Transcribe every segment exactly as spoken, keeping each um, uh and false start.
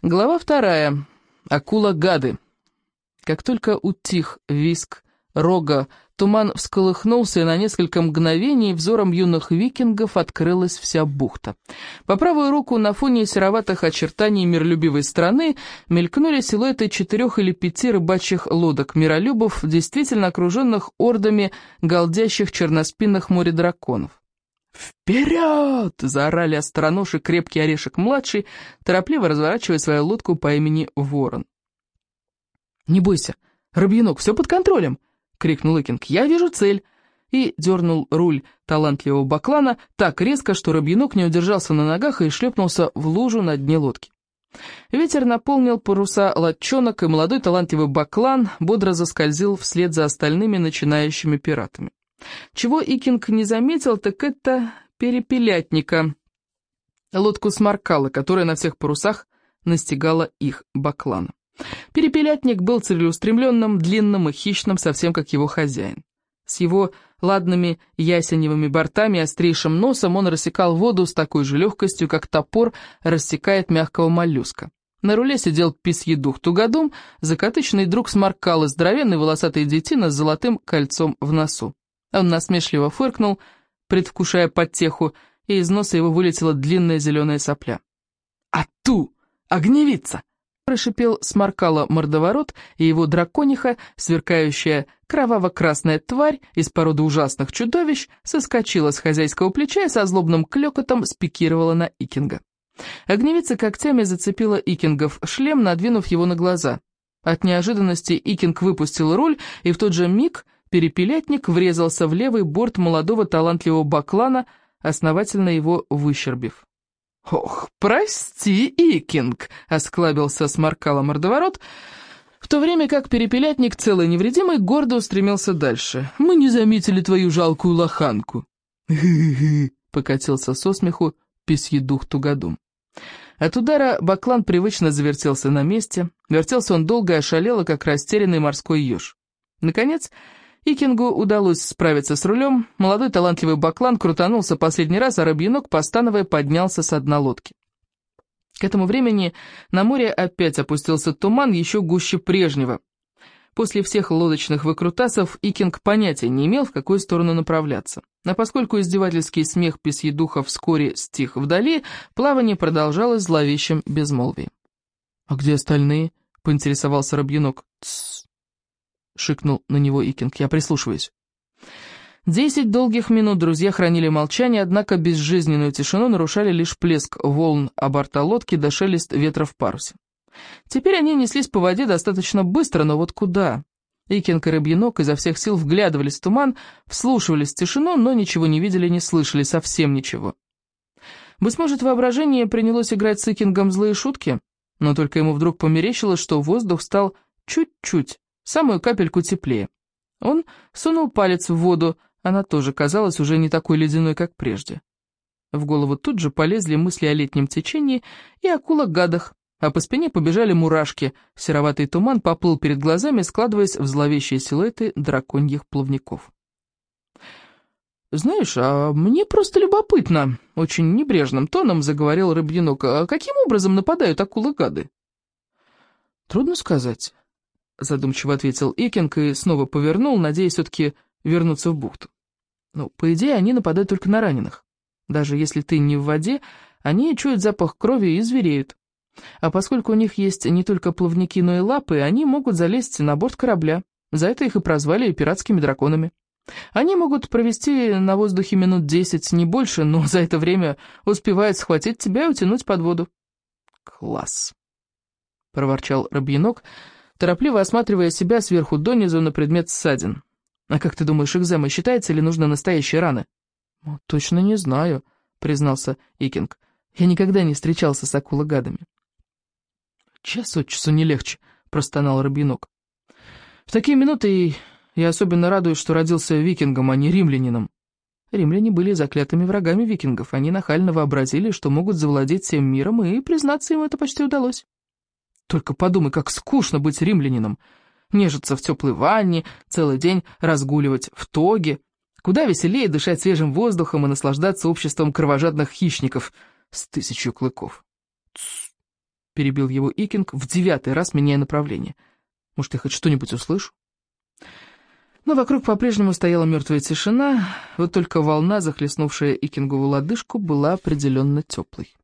Глава вторая. Акула-гады. Как только утих визг рога, туман всколыхнулся, и на несколько мгновений взором юных викингов открылась вся бухта. По правую руку на фоне сероватых очертаний миролюбивой страны мелькнули силуэты четырех или пяти рыбачьих лодок, миролюбов, действительно окруженных ордами галдящих черноспинных моредраконов. «Вперед!» — заорали остроноши крепкий орешек-младший, торопливо разворачивая свою лодку по имени Ворон. «Не бойся, Рыбьенок, все под контролем!» — крикнул Икинг. «Я вижу цель!» И дернул руль талантливого баклана так резко, что Рыбьенок не удержался на ногах и шлепнулся в лужу на дне лодки. Ветер наполнил паруса лодчонок, и молодой талантливый баклан бодро заскользил вслед за остальными начинающими пиратами. Чего Икинг не заметил, так это перепелятника, лодку Сморкала, которая на всех парусах настигала их баклана. Перепелятник был целеустремленным, длинным и хищным, совсем как его хозяин. С его ладными ясеневыми бортами и острейшим носом он рассекал воду с такой же легкостью, как топор рассекает мягкого моллюска. На руле сидел письедух Тугодум, закатычный друг Сморкала, здоровенный волосатый детина с золотым кольцом в носу. Он насмешливо фыркнул, предвкушая подтеху, и из носа его вылетела длинная зеленая сопля. «Ату! Огневица!» — прошипел Сморкала мордоворот, и его дракониха, сверкающая кроваво-красная тварь из породы ужасных чудовищ, соскочила с хозяйского плеча и со злобным клёкотом спикировала на Икинга. Огневица когтями зацепила Икингов шлем, надвинув его на глаза. От неожиданности Икинг выпустил руль, и в тот же миг перепелятник врезался в левый борт молодого талантливого баклана, основательно его выщербив. «Ох, прости, Икинг!» — осклабился Сморкала мордоворот, в то время как перепелятник, целый невредимый, гордо устремился дальше. «Мы не заметили твою жалкую лоханку!» «Хы-хы-хы!» — покатился со смеху письедух Тугодум. От удара баклан привычно завертелся на месте. Вертелся он долго и ошалело, как растерянный морской еж. Наконец, Икингу удалось справиться с рулем, молодой талантливый баклан крутанулся последний раз, а Рыбьенок, постановая, поднялся со дна лодки. К этому времени на море опять опустился туман, еще гуще прежнего. После всех лодочных выкрутасов Икинг понятия не имел, в какую сторону направляться. А поскольку издевательский смех письедуха вскоре стих вдали, плавание продолжалось в зловещем безмолвии. «А где остальные?» — поинтересовался Рыбьенок. «Тссс!» — шикнул на него Икинг. «Я прислушиваюсь». Десять долгих минут друзья хранили молчание, однако безжизненную тишину нарушали лишь плеск волн о борта лодки да шелест ветра в парусе. Теперь они неслись по воде достаточно быстро, но вот куда? Икинг и Рыбьенок изо всех сил вглядывались в туман, вслушивались в тишину, но ничего не видели, не слышали, совсем ничего. Быть может, воображение принялось играть с Икингом злые шутки, но только ему вдруг померещилось, что воздух стал чуть-чуть, самую капельку теплее. Он сунул палец в воду, она тоже казалась уже не такой ледяной, как прежде. В голову тут же полезли мысли о летнем течении и акулах-гадах, а по спине побежали мурашки, сероватый туман поплыл перед глазами, складываясь в зловещие силуэты драконьих плавников. «Знаешь, а мне просто любопытно», — очень небрежным тоном заговорил Рыбьенок, «а каким образом нападают акулы-гады?» «Трудно сказать», — задумчиво ответил Икинг и снова повернул, надеясь все-таки вернуться в бухту. «Ну, по идее, они нападают только на раненых. Даже если ты не в воде, они чуют запах крови и звереют. А поскольку у них есть не только плавники, но и лапы, они могут залезть на борт корабля. За это их и прозвали пиратскими драконами. Они могут провести на воздухе минут десять, не больше, но за это время успевают схватить тебя и утянуть под воду». «Класс!» — проворчал Рыбьенок, торопливо осматривая себя сверху донизу на предмет ссадин. «А как ты думаешь, экзема считается или нужны настоящие раны?» «Точно не знаю», — признался Икинг. «Я никогда не встречался с акулогадами». «Час от часу не легче», — простонал Рыбьенок. «В такие минуты я особенно радуюсь, что родился викингом, а не римлянином». Римляне были заклятыми врагами викингов. Они нахально вообразили, что могут завладеть всем миром, и, признаться, им это почти удалось. Только подумай, как скучно быть римлянином. Нежиться в теплой ванне, целый день разгуливать в тоге. Куда веселее дышать свежим воздухом и наслаждаться обществом кровожадных хищников с тысячью клыков. Тссс. — перебил его Икинг, в девятый раз меняя направление. «Может, я хоть что-нибудь услышу?» Но вокруг по-прежнему стояла мертвая тишина, вот только волна, захлестнувшая Икингову лодыжку, была определенно теплой.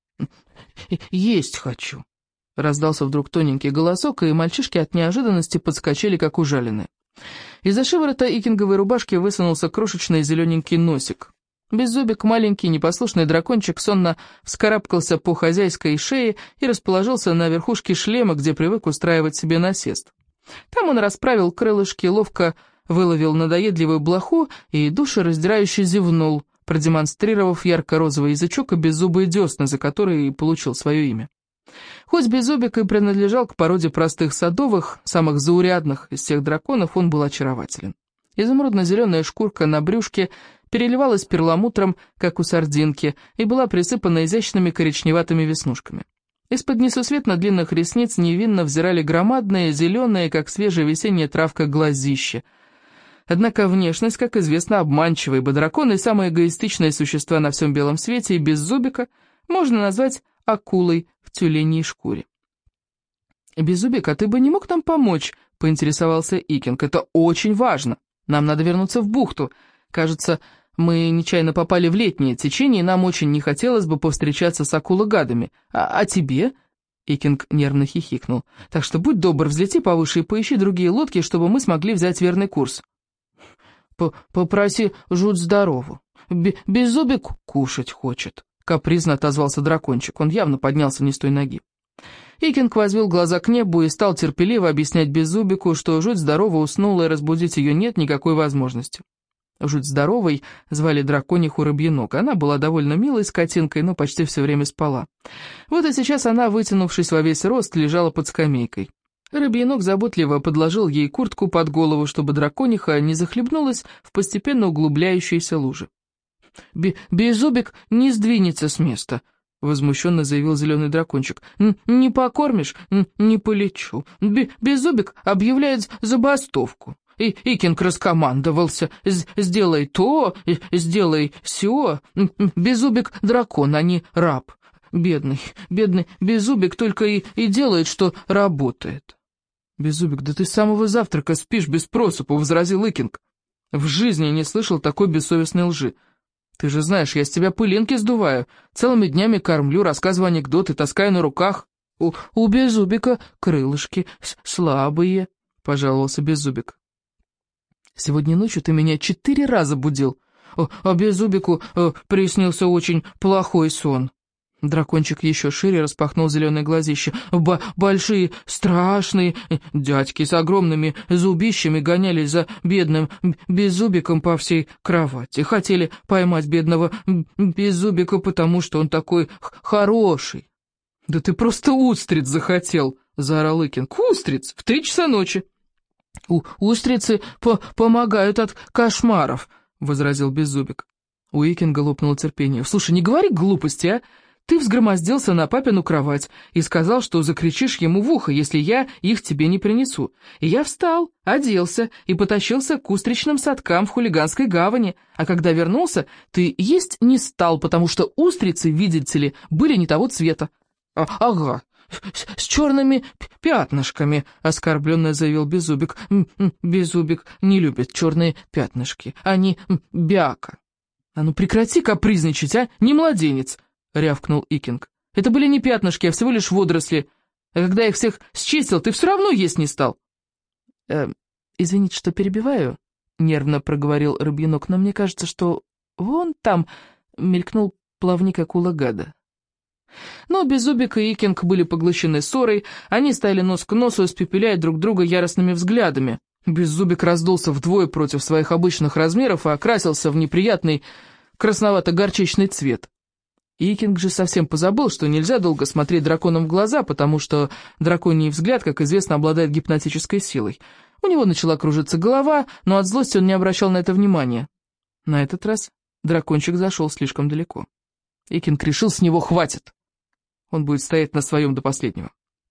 «Есть хочу!» — раздался вдруг тоненький голосок, и мальчишки от неожиданности подскочили, как ужаленные. Из-за шиворота Икинговой рубашки высунулся крошечный зелененький носик. Беззубик, маленький непослушный дракончик, сонно вскарабкался по хозяйской шее и расположился на верхушке шлема, где привык устраивать себе насест. Там он расправил крылышки, ловко выловил надоедливую блоху и душераздирающе зевнул, продемонстрировав ярко-розовый язычок и беззубые десны, за которые и получил свое имя. Хоть Беззубик и принадлежал к породе простых садовых, самых заурядных из всех драконов, он был очарователен. Изумрудно-зеленая шкурка на брюшке переливалась перламутром, как у сардинки, и была присыпана изящными коричневатыми веснушками. Из-под несусветно длинных ресниц невинно взирали громадные, зеленые, как свежая весенняя травка, глазища. Однако внешность, как известно, обманчива, ибо драконы — самые эгоистичные существа на всем белом свете, и Беззубика можно назвать акулой в тюленей шкуре. «Беззубик, а ты бы не мог нам помочь?» — поинтересовался Икинг. «Это очень важно. Нам надо вернуться в бухту. Кажется, мы нечаянно попали в летнее течение, и нам очень не хотелось бы повстречаться с акула-гадами. А, а тебе?» Икинг нервно хихикнул. «Так что будь добр, взлети повыше и поищи другие лодки, чтобы мы смогли взять верный курс». «Попроси жуть здорову. Беззубик кушать хочет», — капризно отозвался дракончик. Он явно поднялся не с той ноги. Икинг возвел глаза к небу и стал терпеливо объяснять Беззубику, что жуть здорово уснула, и разбудить ее нет никакой возможности. Жуть здоровой звали дракониху Рыбьенок. Она была довольно милой скотинкой, но почти все время спала. Вот и сейчас она, вытянувшись во весь рост, лежала под скамейкой. Рыбьенок заботливо подложил ей куртку под голову, чтобы дракониха не захлебнулась в постепенно углубляющейся луже. «Беззубик не сдвинется с места», — возмущенно заявил зеленый дракончик. «Не покормишь — не полечу. Беззубик объявляет забастовку. И Икинг раскомандовался: сделай то, сделай сё. Беззубик дракон, а не раб. Бедный, бедный Беззубик только и, и делает, что работает». «Беззубик, да ты с самого завтрака спишь без просыпа», — возразил Икинг. «В жизни не слышал такой бессовестной лжи. Ты же знаешь, я с тебя пылинки сдуваю, целыми днями кормлю, рассказываю анекдоты, таскаю на руках. У, у Беззубика крылышки слабые», — пожаловался Беззубик. «Сегодня ночью ты меня четыре раза будил, а Беззубику э, приснился очень плохой сон». Дракончик еще шире распахнул зеленые глазища. Б «Большие, страшные дядьки с огромными зубищами гонялись за бедным Беззубиком по всей кровати. Хотели поймать бедного Беззубика, потому что он такой хороший». «Да ты просто устриц захотел», — заорал Икинг. «Устриц! В три часа ночи!» У «Устрицы по помогают от кошмаров», — возразил Беззубик. У Икинга лопнуло терпение. «Слушай, не говори глупости, а! Ты взгромоздился на папину кровать и сказал, что закричишь ему в ухо, если я их тебе не принесу. И я встал, оделся и потащился к устричным садкам в Хулиганской гавани, а когда вернулся, ты есть не стал, потому что устрицы, видите ли, были не того цвета». А «Ага, с черными пятнышками», — оскорбленно заявил Беззубик. «Беззубик не любит черные пятнышки, они бяка». «А ну прекрати капризничать, а, не младенец», — рявкнул Икинг. «Это были не пятнышки, а всего лишь водоросли. А когда я их всех счистил, ты все равно есть не стал». «Э, извините, что перебиваю», — нервно проговорил Рыбьенок, «но мне кажется, что вон там мелькнул плавник акула-гада». Но Беззубик и Икинг были поглощены ссорой, они стояли нос к носу, испепеляя друг друга яростными взглядами. Беззубик раздулся вдвое против своих обычных размеров и окрасился в неприятный красновато-горчичный цвет. Икинг же совсем позабыл, что нельзя долго смотреть драконам в глаза, потому что драконий взгляд, как известно, обладает гипнотической силой. У него начала кружиться голова, но от злости он не обращал на это внимания. На этот раз дракончик зашел слишком далеко. Икинг решил, с него хватит. Он будет стоять на своем до последнего.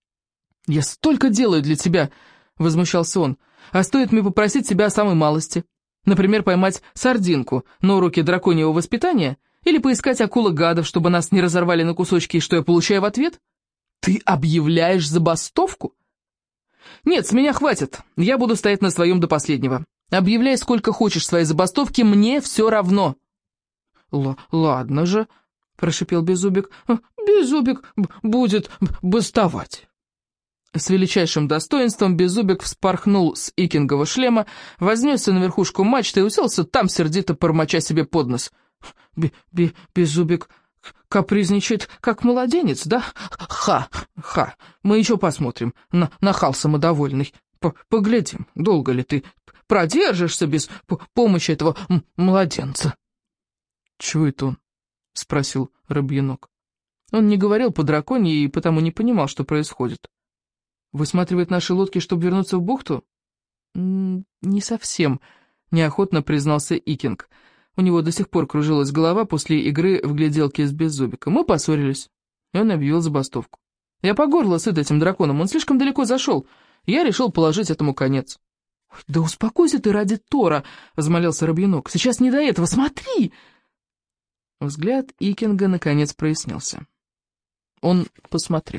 «Я столько делаю для тебя!» — возмущался он. «А стоит мне попросить тебя о самой малости? Например, поймать сардинку на уроке драконьего воспитания? Или поискать акула-гадов, чтобы нас не разорвали на кусочки, и что я получаю в ответ? Ты объявляешь забастовку? Нет, с меня хватит. Я буду стоять на своем до последнего. Объявляй сколько хочешь своей забастовки, мне все равно. Л ладно же, прошипел Беззубик. Беззубик будет бастовать. С величайшим достоинством Беззубик вспорхнул с икингового шлема, вознесся на верхушку мачты и уселся там, сердито бормоча себе под нос. Беззубик капризничает, как младенец, да? Ха, ха, мы еще посмотрим, на нахал самодовольный. П Поглядим, долго ли ты продержишься без помощи этого младенца. Чего это он? — спросил Рыбьенок. Он не говорил по-драконьи и потому не понимал, что происходит. «Высматривает наши лодки, чтобы вернуться в бухту?» «Не совсем», — неохотно признался Икинг. У него до сих пор кружилась голова после игры в гляделки с Беззубиком. Мы поссорились, и он объявил забастовку. Я по горло сыт этим драконом, он слишком далеко зашел. Я решил положить этому конец. «Да успокойся ты ради Тора», — взмолился Рыбьенок. «Сейчас не до этого, смотри!» Взгляд Икинга наконец прояснился. Он посмотрел.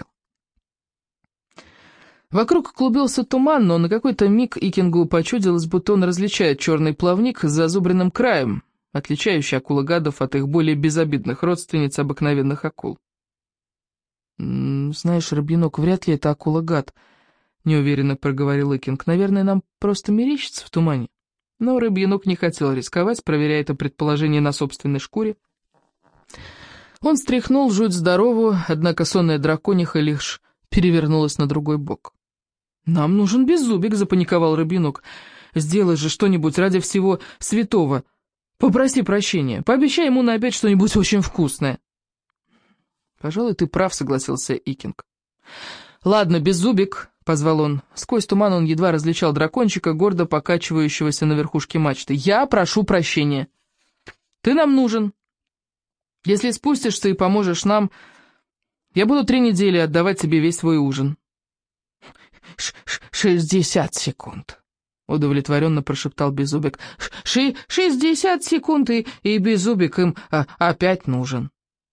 Вокруг клубился туман, но на какой-то миг Икингу почудилось, будто он различает черный плавник с зазубренным краем, отличающий акула-гадов от их более безобидных родственниц обыкновенных акул. «Знаешь, Рыбьенок, вряд ли это акула-гад», — неуверенно проговорил Икинг. «Наверное, нам просто мерещится в тумане». Но Рыбьенок не хотел рисковать, проверяя это предположение на собственной шкуре. Он стряхнул жуть здоровую, однако сонная дракониха лишь перевернулась на другой бок. «Нам нужен Беззубик», — запаниковал Рыбьенок. «Сделай же что-нибудь ради всего святого. Попроси прощения, пообещай ему на обед что-нибудь очень вкусное». «Пожалуй, ты прав», — согласился Икинг. «Ладно, Беззубик», — позвал он. Сквозь туман он едва различал дракончика, гордо покачивающегося на верхушке мачты. «Я прошу прощения. Ты нам нужен. Если спустишься и поможешь нам, я буду три недели отдавать тебе весь свой ужин». Ш -ш «Шестьдесят секунд», — удовлетворенно прошептал Беззубик. Ши «Шестьдесят секунд, и, и Беззубик им а, опять нужен».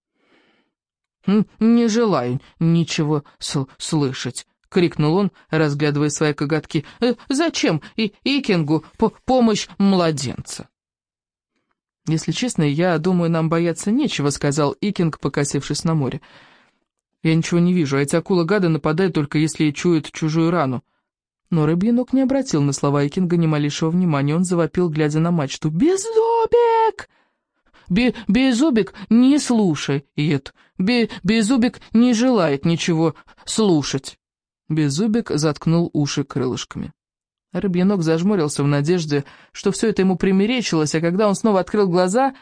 «Не желаю ничего слышать», — крикнул он, разглядывая свои коготки. «Зачем и Икингу по помощь младенца?» «Если честно, я думаю, нам бояться нечего», — сказал Икинг, покосившись на море. «Я ничего не вижу, а эти акулы-гады нападают только если чуют чужую рану». Но Рыбьенок не обратил на слова Икинга ни малейшего внимания. Он завопил, глядя на мачту. «Беззубик! Бе Беззубик не слушает! Бе Беззубик не желает ничего слушать!» Беззубик заткнул уши крылышками. Рыбьенок зажмурился в надежде, что все это ему примерещилось, а когда он снова открыл глаза...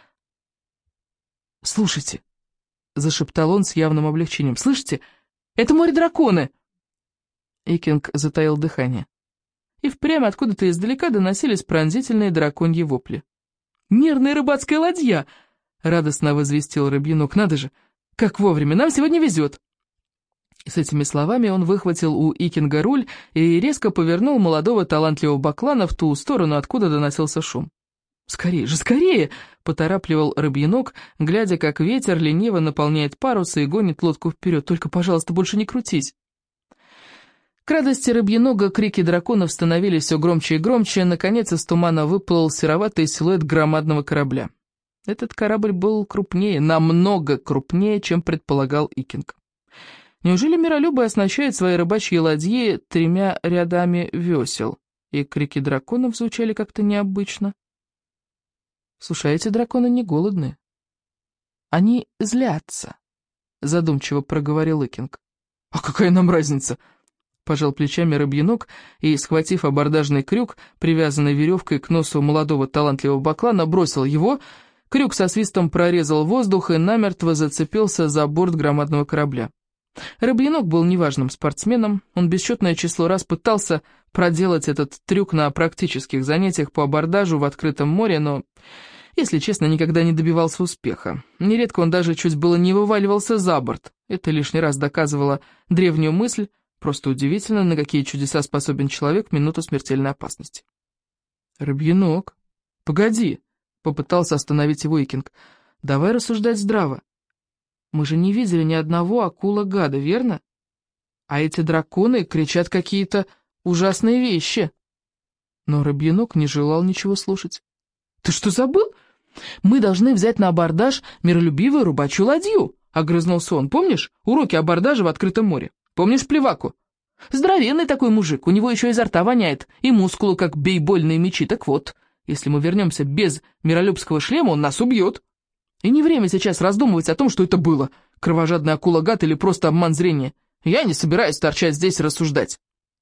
«Слушайте!» — зашептал он с явным облегчением. «Слышите? Это море-драконы!» Икинг затаил дыхание. И впрямь откуда-то издалека доносились пронзительные драконьи вопли. «Мирная рыбацкая ладья!» — радостно возвестил Рыбьенок. «Надо же! Как вовремя! Нам сегодня везет!» С этими словами он выхватил у Икинга руль и резко повернул молодого талантливого баклана в ту сторону, откуда доносился шум. «Скорее же, скорее!» — поторапливал Рыбьенок, глядя, как ветер лениво наполняет парусы и гонит лодку вперед. «Только, пожалуйста, больше не крутись!» К радости Рыбьенога крики драконов становились все громче и громче, наконец из тумана выплыл сероватый силуэт громадного корабля. Этот корабль был крупнее, намного крупнее, чем предполагал Икинг. Неужели миролюбы оснащают свои рыбачьи ладьи тремя рядами весел? И крики драконов звучали как-то необычно. «Слушай, эти драконы не голодные. Они злятся», — задумчиво проговорил Икинг. «А какая нам разница?» — пожал плечами Рыбьенок и, схватив абордажный крюк, привязанный веревкой к носу молодого талантливого баклана, бросил его. Крюк со свистом прорезал воздух и намертво зацепился за борт громадного корабля. Рыбьенок был неважным спортсменом, он бесчетное число раз пытался проделать этот трюк на практических занятиях по абордажу в открытом море, но, если честно, никогда не добивался успеха. Нередко он даже чуть было не вываливался за борт. Это лишний раз доказывало древнюю мысль: просто удивительно, на какие чудеса способен человек в минуту смертельной опасности. «Рыбьенок, погоди!» — попытался остановить его Икинг. «Давай рассуждать здраво. Мы же не видели ни одного акула-гада, верно? а эти драконы кричат какие-то ужасные вещи. Но Рыбьенок не желал ничего слушать. «Ты что, забыл? Мы должны взять на абордаж миролюбивую рыбачью ладью», — огрызнулся он. «Помнишь уроки абордажа в открытом море? Помнишь Плеваку? Здоровенный такой мужик, у него еще изо рта воняет, и мускулы, как бейсбольные мячи. Так вот, если мы вернемся без миролюбского шлема, он нас убьет. И не время сейчас раздумывать о том, что это было, кровожадный акула-гад или просто обман зрения. Я не собираюсь торчать здесь и рассуждать».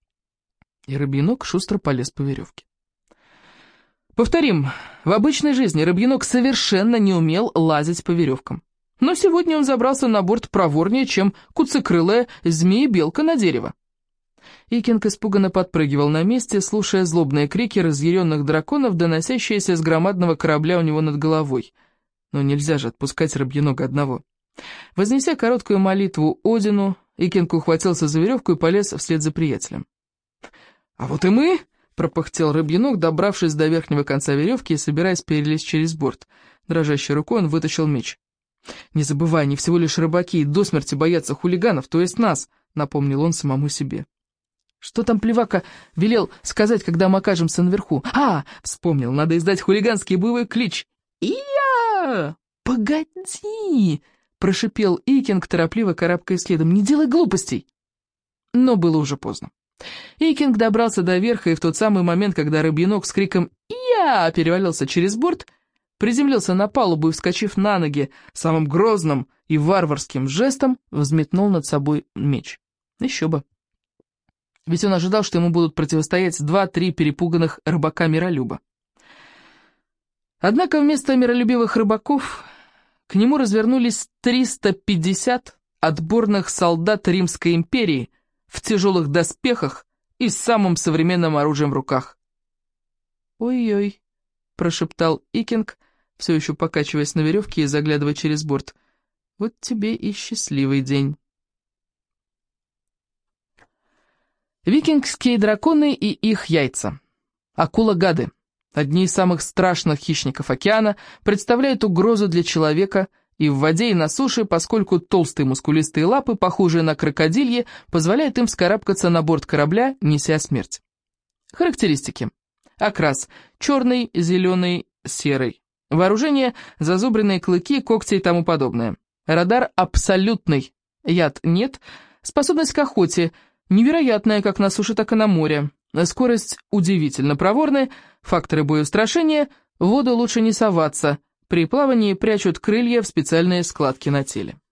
И Рыбьенок шустро полез по веревке. Повторим, в обычной жизни Рыбьенок совершенно не умел лазить по веревкам. Но сегодня он забрался на борт проворнее, чем куцекрылая змея-белка на дерево. Икинг испуганно подпрыгивал на месте, слушая злобные крики разъяренных драконов, доносящиеся с громадного корабля у него над головой. Но нельзя же отпускать Рыбьенога одного. Вознеся короткую молитву Одину, Икинг ухватился за веревку и полез вслед за приятелем. «А вот и мы!» — пропыхтел Рыбьенок, добравшись до верхнего конца веревки и собираясь перелезть через борт. Дрожащей рукой он вытащил меч. «Не забывай, они всего лишь рыбаки и до смерти боятся хулиганов, то есть нас», — напомнил он самому себе. «Что там Плевака велел сказать, когда мы окажемся наверху? А, вспомнил, надо издать хулиганский боевой клич. «И-я!» «Погоди!» — прошипел Икинг, торопливо карабкаясь следом. «Не делай глупостей!» Но было уже поздно. Икинг добрался до верха, и в тот самый момент, когда Рыбьенок с криком «Я!» перевалился через борт, приземлился на палубу и, вскочив на ноги, самым грозным и варварским жестом взметнул над собой меч. Еще бы. Ведь он ожидал, что ему будут противостоять два-три перепуганных рыбака-миролюба. Однако вместо миролюбивых рыбаков к нему развернулись триста пятьдесят отборных солдат Римской империи в тяжелых доспехах и с самым современным оружием в руках. «Ой-ой», — прошептал Икинг, все еще покачиваясь на веревке и заглядывая через борт. «Вот тебе и счастливый день». Викингские драконы и их яйца. Акула-гады, одни из самых страшных хищников океана, представляют угрозу для человека и в воде, и на суше, поскольку толстые мускулистые лапы, похожие на крокодильи, позволяют им вскарабкаться на борт корабля, неся смерть. Характеристики. Окрас – черный, зеленый, серый. Вооружение – зазубренные клыки, когти и тому подобное. Радар абсолютный. Яд нет. Способность к охоте – невероятная как на суше, так и на море. Скорость удивительно проворная. Факторы боеустрашения – в воду лучше не соваться. При плавании прячут крылья в специальные складки на теле.